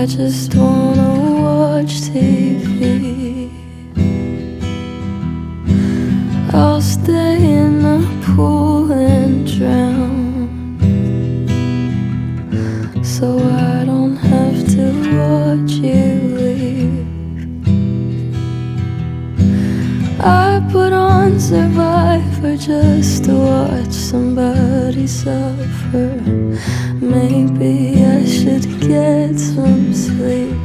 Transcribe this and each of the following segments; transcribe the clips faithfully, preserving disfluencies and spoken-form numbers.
I just wanna watch T V. I'll stay in the pool and drown, so I don't have to watch you leave. I put on Survivor just to watch somebody suffer. Maybe I should get some sleep.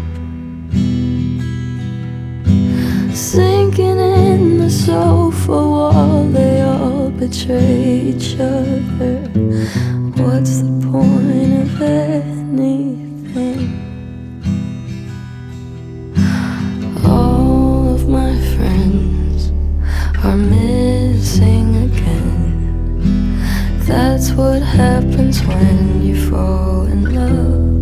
Sinking in the sofa wall, they all betray each other. What's the point of anything? All of my friends are missing again. That's what happens when you fall in love.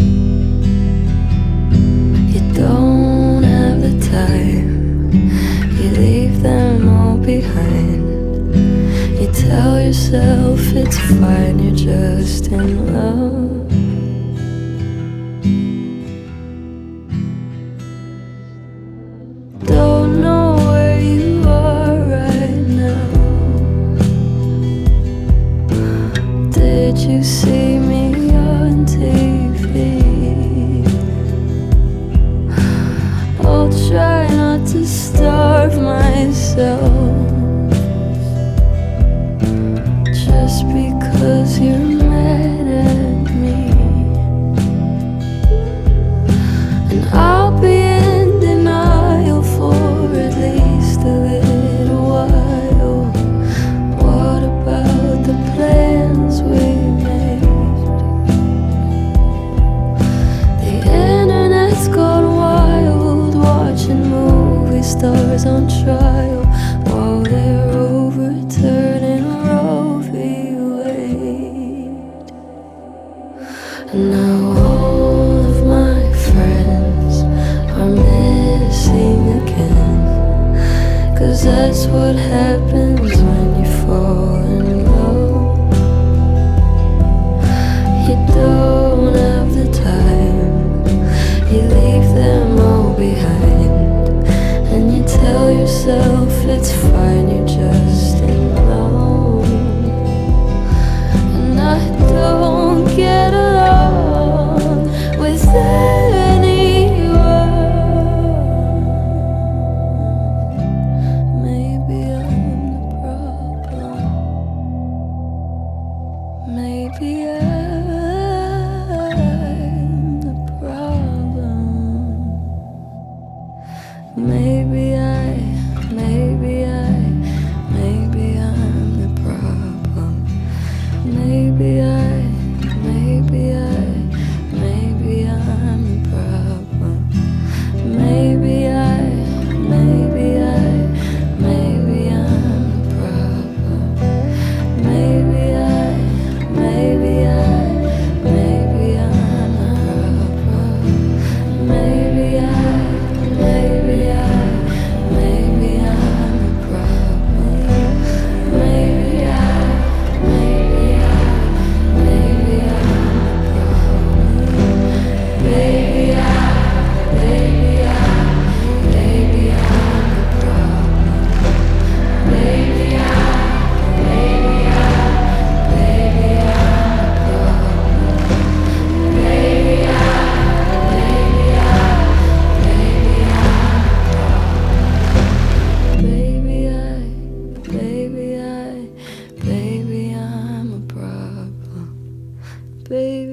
You don't have the time, you leave them all behind. You tell yourself it's fine, you're just in love. Don't know where you are right now. Did you see me on T V? I'll try not to starve myself just because you're mad at me. And I'll be in denial for at least a little while. What about the plans we made? The internet's gone wild, watching movie stars on trial while they're overturning Roe v. Wade. And now all of my friends are missing again, 'cause that's what happens when you fall in love. You don't have the time, you leave them all behind, and you tell yourself it's fine, you're just in love. And I don't get along with anyone. Maybe I'm the problem. Maybe I'm the problem. Maybe I, maybe I, maybe I'm the problem. Maybe I, maybe I, maybe I'm the problem. Maybe I, maybe I, maybe I'm the problem. Maybe I, maybe I, maybe I'm the problem. Maybe I, maybe I, maybe I'm the problem. Maybe I, maybe I, maybe I'm the problem. Maybe I, maybe I, maybe I'm the problem. Maybe I, maybe I, maybe I'm the problem. Maybe I, maybe I, maybe I'm Baby, I, baby I, baby I'm a problem. Baby